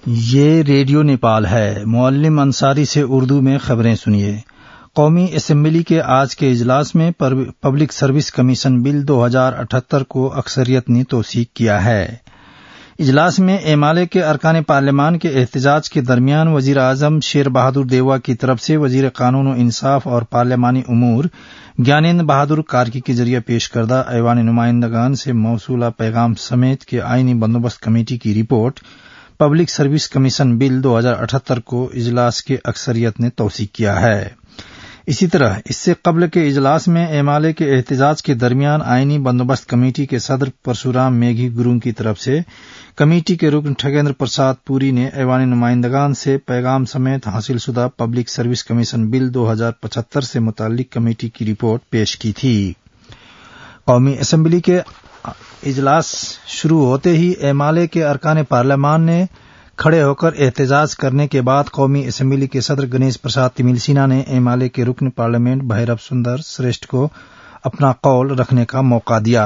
یہ ریڈیو نیپال ہے۔ معلم انصاری سے اردو میں خبریں سنیے۔ قومی اسمبلی کے آج کے اجلاس میں پبلک سروس کمیشن بل 2078 کو اکثریت نے توثیق کیا ہے۔ اجلاس میں ایم ایل اے کے ارکان پارلیمان کے احتجاج کے درمیان وزیر اعظم شیر بہادر دیوا کی طرف سے وزیر قانون و انصاف اور پارلیمانی امور گیانیندر بہادر کارکی کے ذریعے پیش کردہ ایوان نمائندگان سے موصولہ پیغام سمیت کے آئینی بندوبست کمیٹی کی report public service commission bill 2078 کو اجلاس کے اکثریت نے توثیق کیا ہے۔ اسی طرح اس سے قبل کے اجلاس میں ایم ایل اے کے احتجاج کے درمیان آئینی بندوبست کمیٹی کے صدر پرشورام میگھی گرو کی طرف سے کمیٹی کے رکن ٹھگیندر پرساد پوری نے ایوان نمائندگان سے پیغام سمیت حاصل شدہ پبلک سروس کمیشن بل 2075 سے متعلق کمیٹی کی رپورٹ پیش کی تھی۔ قومی اسمبلی کے اجلاس شروع ہوتے ہی ایم ایل اے کے ارکان پارلیمان نے کھڑے ہو کر احتجاج کرنے کے بعد قومی اسمبلی کے صدر گنیش پرساد تمیلسینا نے ایم ایل اے کے رکن پارلیمنٹ بھیرو سندر سریشٹھ کو اپنا قول رکھنے کا موقع دیا۔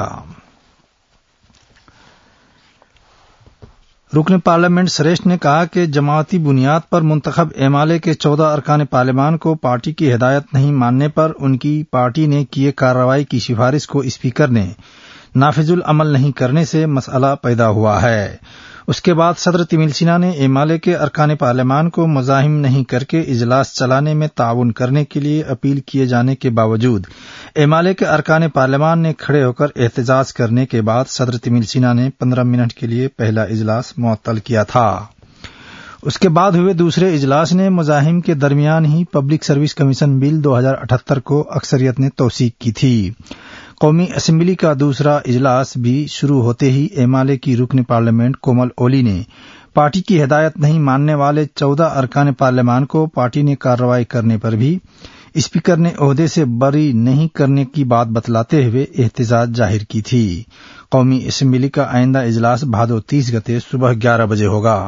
رکن پارلیمنٹ سریشٹھ نے کہا کہ جماعتی بنیاد پر منتخب ایم ایل اے کے 14 ارکان پارلیمان کو پارٹی کی ہدایت نہیں ماننے پر ان کی پارٹی نے کیے کارروائی کی سفارش کو اسپیکر نے نافذ العمل نہیں کرنے سے مسئلہ پیدا ہوا ہے۔ اس کے بعد صدر تمیلسینا نے ایم ایل اے کے ارکان پارلیمان کو مزاحم نہیں کر کے اجلاس چلانے میں تعاون کرنے کے لیے اپیل کیے جانے کے باوجود ایم ایل اے کے ارکان پارلیمان نے کھڑے ہو کر احتجاج کرنے کے بعد صدر تمیلسینا نے 15 منٹ کے لیے پہلا اجلاس معطل کیا تھا۔ اس کے بعد ہوئے دوسرے اجلاس نے مزاحم کے درمیان ہی پبلک سروس کمیشن بل 2078 کو اکثریت نے توثیق کی تھی۔ قومی اسمبلی کا دوسرا اجلاس بھی شروع ہوتے ہی ایم ایل اے کی رکن پارلیمنٹ کومل اولی نے پارٹی کی ہدایت نہیں ماننے والے 14 ارکان پارلیمان کو پارٹی نے کارروائی کرنے پر بھی اسپیکر نے عہدے سے بری نہیں کرنے کی بات بتلاتے ہوئے احتجاج ظاہر کی تھی۔ قومی اسمبلی کا آئندہ اجلاس بھادو 30 گتے صبح 11 بجے ہوگا۔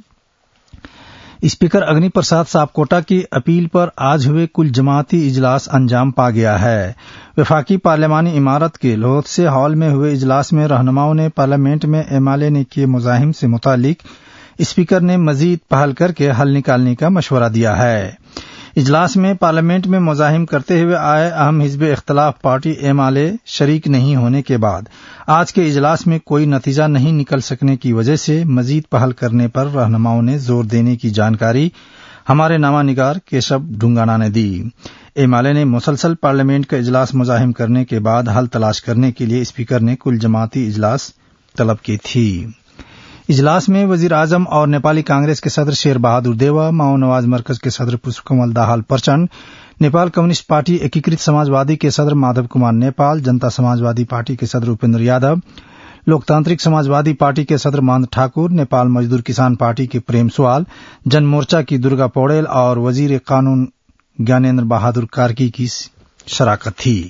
اسپیکر اگنی پرساد ساپکوٹا کی اپیل پر آج ہوئے کل جماعتی اجلاس انجام پا گیا ہے۔ وفاقی پارلیمانی عمارت کے لوتسے ہال میں ہوئے اجلاس میں رہنماؤں نے پارلیمنٹ میں ایم ایل اے نے کیے مزاحم سے متعلق اسپیکر نے مزید پہل کر کے حل نکالنے کا مشورہ دیا ہے۔ اجلاس میں پارلیمنٹ میں مزاحم کرتے ہوئے آئے اہم حزب اختلاف پارٹی ایم ایل اے شریک نہیں ہونے کے بعد آج کے اجلاس میں کوئی نتیجہ نہیں نکل سکنے کی وجہ سے مزید پہل کرنے پر رہنماؤں نے زور دینے کی جانکاری ہمارے نامہ نگار کیشو ڈھونگانا نے دی۔ ایم ایل اے نے مسلسل پارلیمنٹ کا اجلاس مزاحم کرنے کے بعد حل تلاش کرنے کے لیے اسپیکر نے کل جماعتی اجلاس طلب کی تھی۔ اجلاس میں وزیر اعظم اور نیپالی کانگریس کے صدر شیر بہادر دیوا، ماؤ نواز مرکز کے صدر پشپ کمل دہال پرچنڈ، نیپال کمیونسٹ پارٹی ایکیکرت سماجوادی کے صدر مادھو کمار نیپال، جنتا سماجوادی پارٹی کے صدر اپیندر یادو، لوکتانترک سماجوادی پارٹی کے صدر مہنت ٹھاکر، نیپال مزدور کسان پارٹی کے پریم سوال، جن مورچہ کی درگا پوڑیل اور وزیر قانون گیانیندر بہادر کارکی کی شراکت تھی۔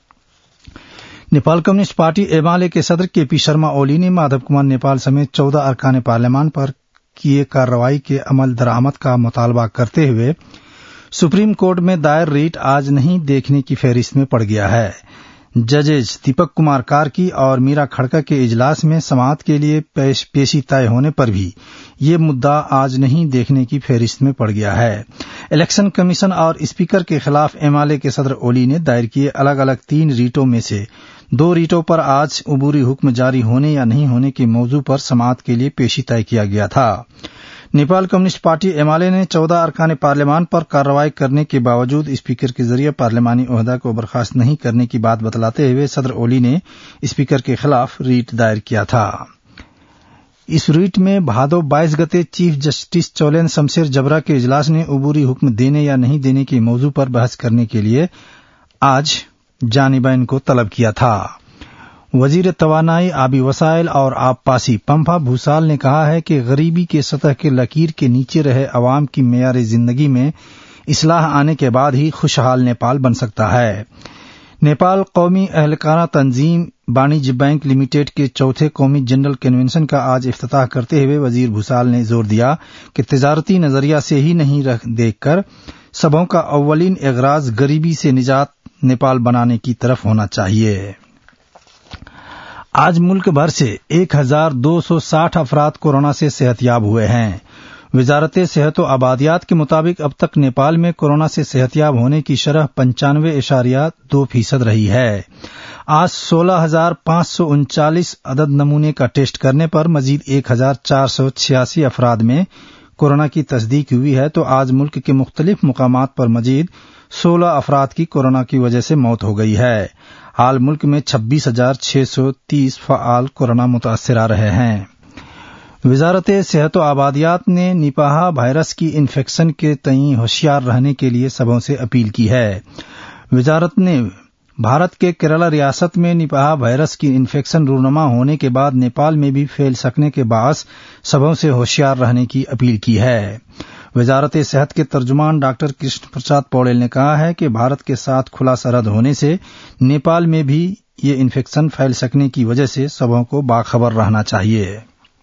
Nepal communist party M L A کے صدر کے پی شرما اولی نے مادھو کمار نیپال سمیت 14 ارکان پارلیمان پر کیے کارروائی کے عمل درآمد کا مطالبہ کرتے ہوئے سپریم کورٹ میں دائر ریٹ آج نہیں دیکھنے کی فہرست میں پڑ گیا ہے۔ ججز دیپک کمار کارکی اور میرا کھڑکا کے اجلاس میں سماعت کے لیے پیشی طے ہونے پر بھی یہ مدعا آج نہیں دیکھنے کی فہرست میں پڑ گیا ہے۔ الیکشن کمیشن اور اسپیکر کے خلاف ایم ایل اے کے صدر اولی نے دائر کیے الگ الگ 3 ریٹوں میں سے 2 ریٹوں پر آج عبوری حکم جاری ہونے یا نہیں ہونے کے موضوع پر سماعت کے لیے پیشی طے کیا گیا تھا۔ Nepal communist party M L A نے 14 ارکان پارلیمان پر کارروائی کرنے کے باوجود اسپیکر کے ذریعے پارلیمانی عہدہ کو برخاست نہیں کرنے کی بات بتلاتے ہوئے صدر اولی نے اسپیکر کے خلاف ریٹ دائر کیا تھا۔ اس ریٹ میں بھادو 22 گتے چیف جسٹس چولین شمشیر جبرا کے اجلاس نے عبوری حکم دینے یا نہیں دینے کے موضوع پر بحث کرنے کے لیے آج جانبین کو طلب کیا تھا۔ وزیر توانائی، آبی وسائل اور آب پاسی پمپا بھوسال نے کہا ہے کہ غریبی کے سطح کے لکیر کے نیچے رہے عوام کی معیار زندگی میں اصلاح آنے کے بعد ہی خوشحال نیپال بن سکتا ہے۔ نیپال قومی اہلکارہ تنظیم بانیجیہ بینک لمیٹڈ کے 4تھے قومی جنرل کنونشن کا آج افتتاح کرتے ہوئے وزیر بھوسال نے زور دیا کہ تجارتی نظریہ سے ہی نہیں دیکھ کر سبھوں کا اولین اغراض غریبی سے نجات نیپال بنانے کی طرف ہونا چاہیے۔ آج ملک بھر سے 1260 افراد کورونا سے صحت یاب ہوئے ہیں۔ وزارت صحت و آبادیات کے مطابق اب تک نیپال میں کورونا سے صحتیاب ہونے کی شرح 95.2% رہی ہے۔ آج 16,539 عدد نمونے کا ٹیسٹ کرنے پر مزید 1,486 افراد میں کورونا کی تصدیق ہوئی ہے تو آج ملک کے مختلف مقامات پر مزید 16 افراد کی کورونا کی وجہ سے موت ہو گئی ہے۔ حال ملک میں 26,630 فعال کورونا متاثرہ رہے ہیں۔ وزارت صحت و آبادیات نے نیپاہ وائرس کی انفیکشن کے تئیں ہوشیار رہنے کے لیے سبھوں سے اپیل کی ہے۔ وزارت نے بھارت کے کیرالہ ریاست میں نیپاہ وائرس کی انفیکشن رونما ہونے کے بعد نیپال میں بھی پھیل سکنے کے باعث سبھوں سے ہوشیار رہنے کی اپیل کی ہے۔ وزارت صحت کے ترجمان ڈاکٹر کرشن پرساد پوڑیل نے کہا ہے کہ بھارت کے ساتھ کھلا سرحد ہونے سے نیپال میں بھی یہ انفیکشن پھیل سکنے کی وجہ سے سبھوں کو باخبر رہنا چاہیے۔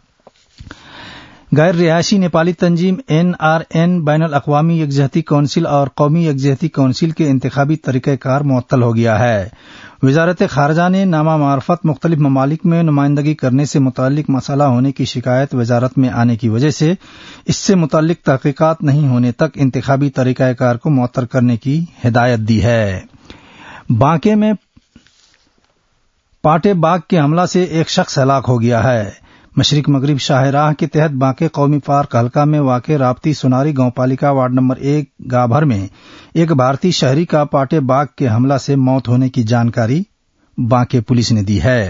غیر رہائشی نیپالی تنظیم NRN بین الاقوامی یکجہتی کونسل اور قومی یکجہتی کونسل کے انتخابی طریقہ کار معطل ہو گیا ہے۔ وزارت خارجہ نے نامہ معرفت مختلف ممالک میں نمائندگی کرنے سے متعلق مسئلہ ہونے کی شکایت وزارت میں آنے کی وجہ سے اس سے متعلق تحقیقات نہیں ہونے تک انتخابی طریقہ کار کو معطل کرنے کی ہدایت دی ہے۔ بانکے میں پاٹے باغ کے حملہ سے ایک شخص ہلاک ہو گیا ہے۔ مشرق مغرب شاہراہ کے تحت بانکے قومی پارک حلقہ میں واقع رابطی سوناری گاؤں پالیکا وارڈ نمبر 1 گابھر میں ایک بھارتی شہری کا پاٹے باغ کے حملہ سے موت ہونے کی جانکاری بانکے پولیس نے دی ہے۔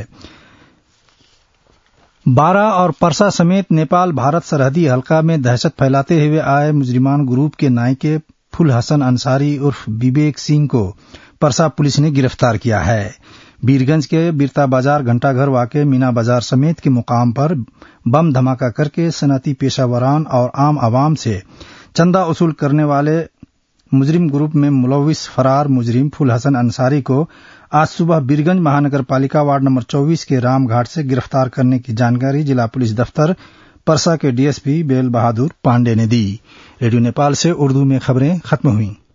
بارہ اور پرسا سمیت نیپال بھارت سرحدی حلقہ میں دہشت پھیلاتے ہوئے آئے مجرمان گروپ کے نائکے پھول حسن انصاری عرف بیبیک سنگھ کو پرسا پولیس نے گرفتار کیا ہے۔ بیرگنج کے بیرتا بازار گھنٹہ گھر واقع مینا بازار سمیت کے مقام پر بم دھماکہ کر کے صنعتی پیشہ وران اور عام عوام سے چندہ وصول کرنے والے مجرم گروپ میں ملوث فرار مجرم پھول حسن انصاری کو آج صبح بیرگنج مہانگر پالیکا وارڈ نمبر 24 کے رام گھاٹ سے گرفتار کرنے کی جانکاری ضلع پولیس دفتر پرسا کے DSP بیل بہادر پانڈے نے دی۔ ریڈیو نیپال سے اردو میں خبریں ختم ہوئیں۔